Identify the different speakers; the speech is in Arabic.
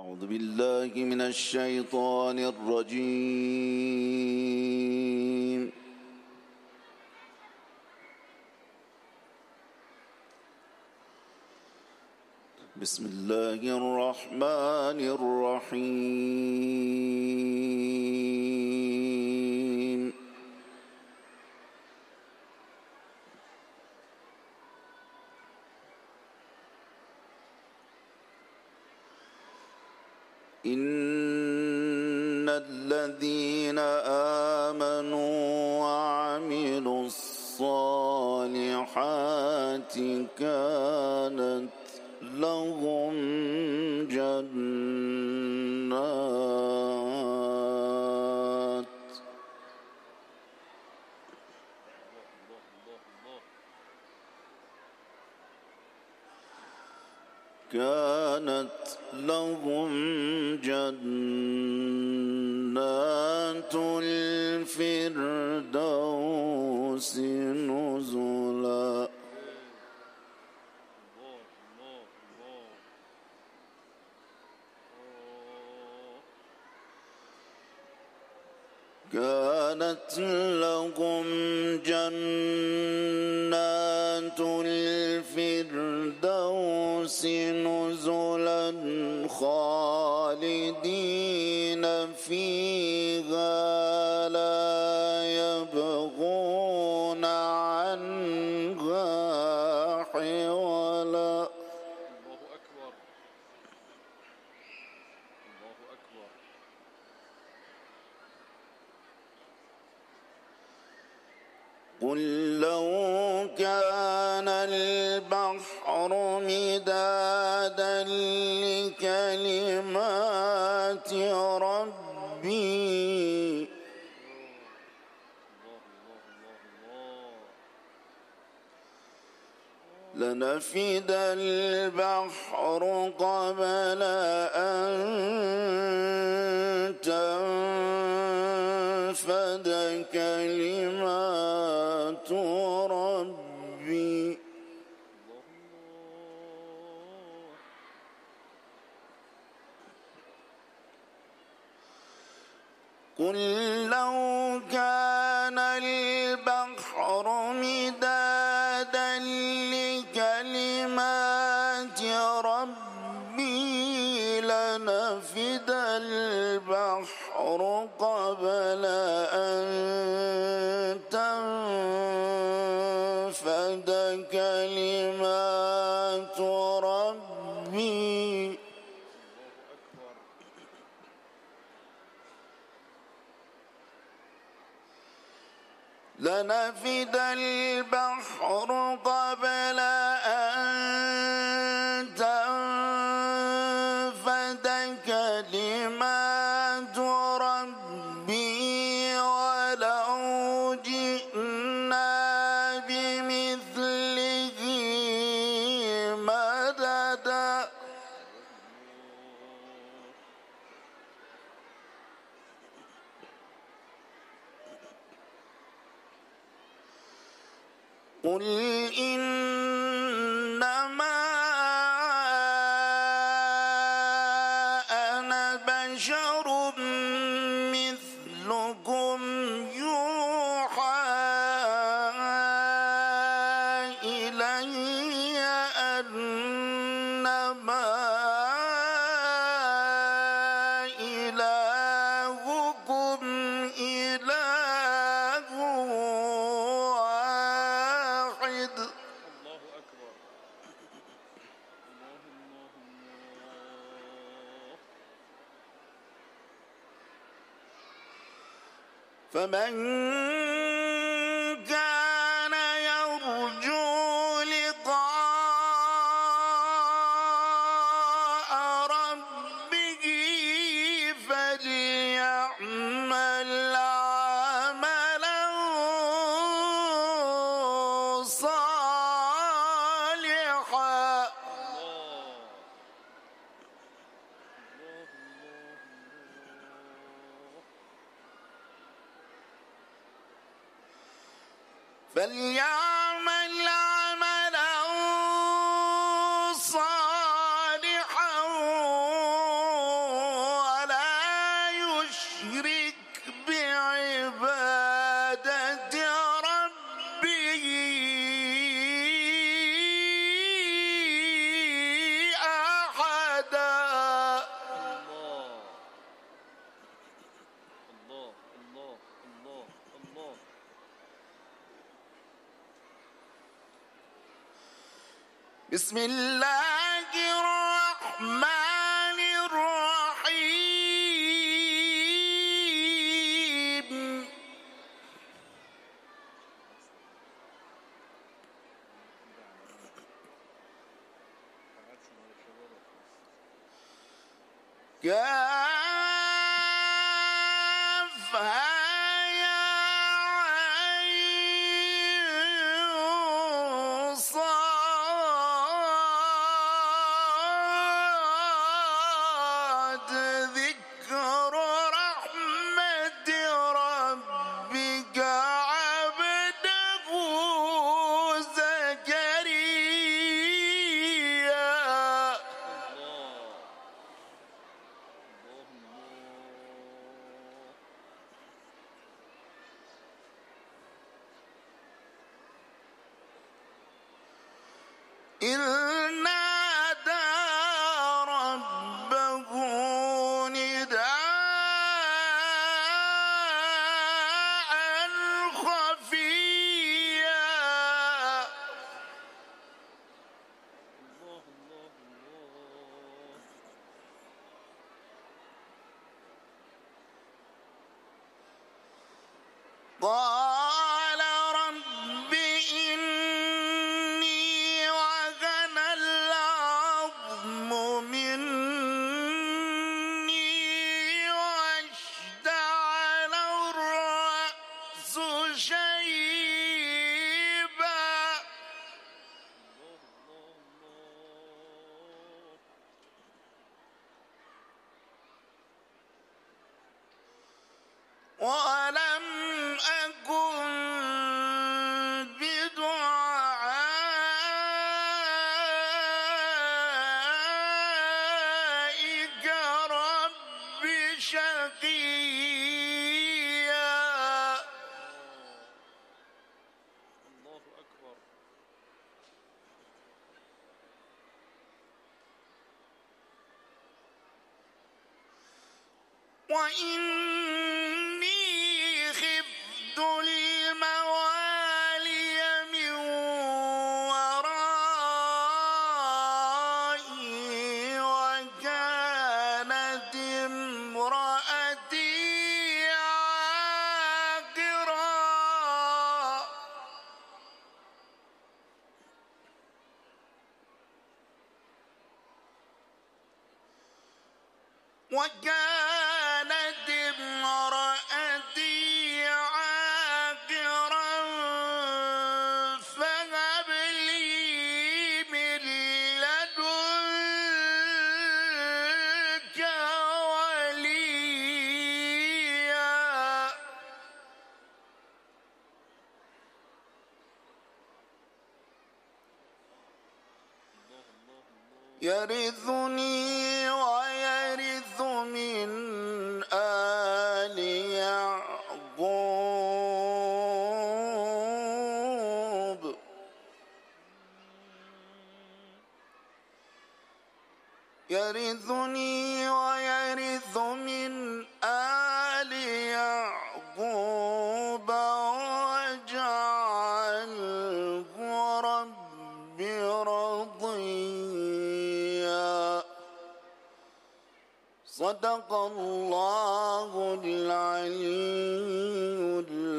Speaker 1: أعوذ بالله من الشيطان الرجيم. بسم الله الرحمن الرحيم. إن الذين آمنوا وعملوا الصالحات كانت لهم جنات الفردوس نزلا. كانت لهم جنات الفردوس نزلا خالدين فيها لا يبغون عنها حولا. قل لو كان البحر مدادا لكلمات ربي لنفد البحر قبل أن تنفد كلمات ربي. قل لو كان البحر مدادا لكلمات ربي لنفد البحر قبل أن تنفد كلمات ربي. لنفد البحر قبل أن تنفد كلمات ربي ولو جئنا بمثله مددا. قل إنما أنا بشر مثلكم يوحى إلي أنما إلهكم إله واحد. فمن كان يرجو لقاء ربه فليعمل عملا صالحا. فليعمل عملا صالحا بسم الله الرحمن الرحيم كافها يا عين صاد ذكر رحمة ربك عبده زكريا إذ نادى ربه نداء خفيا قال رب إني وهن العظم مني واشتعل الرأس شيبا ولم أكن بدعائك رب شقيا وإني خفت الموالي من ورائي وكانت امرأتي عاقرا وكانت امرأتي عاقرا فهب لي من لدنك وليا يرثني ويرث من آل يعقوب يرثني ويرث من آل يعقوب واجعله رب رضيا صدق الله العلي